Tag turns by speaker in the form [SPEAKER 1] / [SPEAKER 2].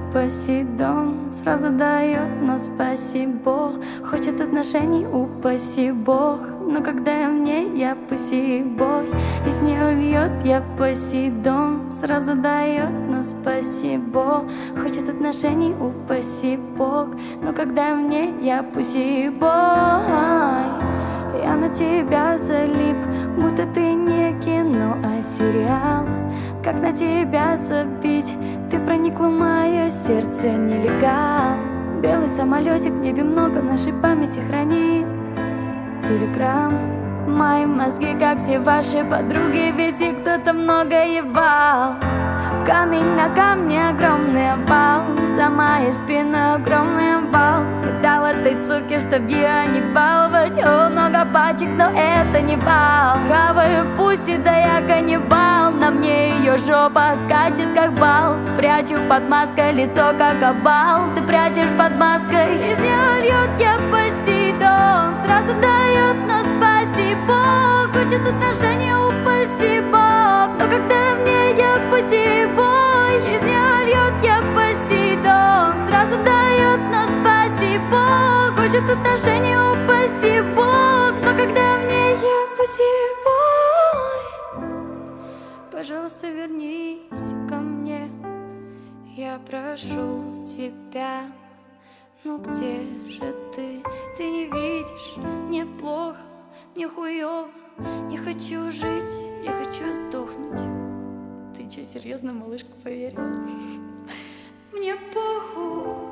[SPEAKER 1] Посейдон сразу дает, но спасибо. Хочет отношений, упаси Бог. Но когда в ней я пусибой, из нее льет я Посейдон. Сразу дает, но спасибо. Хочет отношений, упаси Бог. Но когда в ней я пусибой, я на тебя залип, будто ты не кино, а сериал. Как на тебя забить? Ты проникла в мое сердце, нелегал. Белый самолетик в небе много нашей памяти хранит. Телеграм, мои мозги, как все ваши подруги, ведь и кто-то много ебал. Камень на камне, огромный обвал. За моей спиной огромный обвал. И дал этой суке, чтоб я не баловать. О, много пачек, но это не бал. Хаваю пусть, да я каннибал. На мне ее жопа скачет, как бал. Прячу под маской лицо, как обал. Ты прячешь под маской. Из нее льет я Посейдон. Сразу дает, но спасибо. Хочет отношения, упаси Бог. Но когда в ней я Посейбой, из нее льет я Посейдон. Сразу дает, но спасибо. Хочет отношения, упаси Бог. Но когда в ней я Посейбой, пожалуйста, вернись ко мне. Я прошу тебя. Ну где же ты? Ты не видишь, мне плохо, мне хуёво. Не хочу жить, я хочу сдохнуть. Ты чё, серьезно, малышка, поверила? Мне похуй.